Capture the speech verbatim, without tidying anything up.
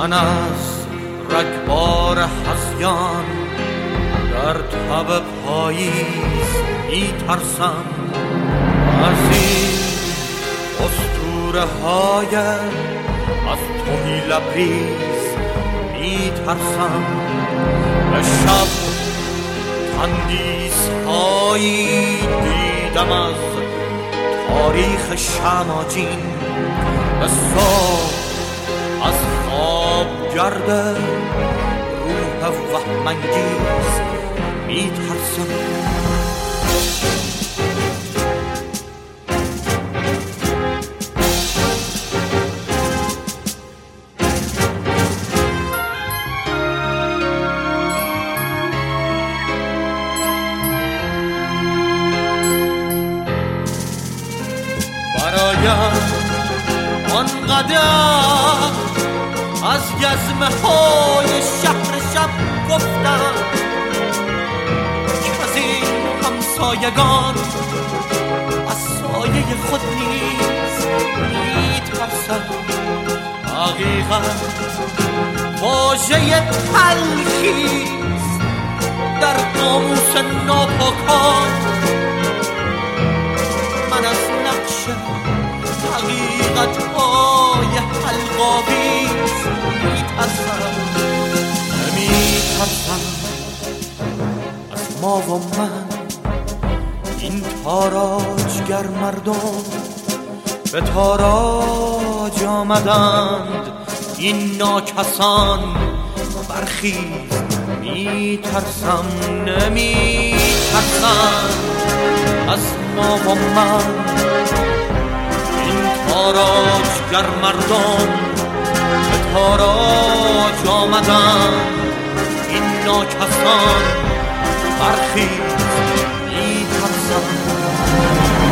من از رگبار هذیان در تب پاییز می ترسم، از این اسطوره های از تهی لبریز می ترسم. به شب تندیس هایی دیدم از تاریخ شماجین، به صبح از خواب گرده روح وهم‌انگیز می ترسم. برایم آنقدر از گزمه های شهر شب گفتم که از این همسایگان از سایه خود نیز می ترسم. حقیقت واژه تلخیست در قاموس ناپاکان، من از نقش حقیقت های حلق‌آویز می ترسم. نمی ترسم از ما و من، این تاراجگر مردم به تاراج آمدند، این ناکسان برخیز. می ترسم نمی ترسم از ما و من، تاراجگر مردم به تاراج آمدند، این ناکسان برخیز. می ترسم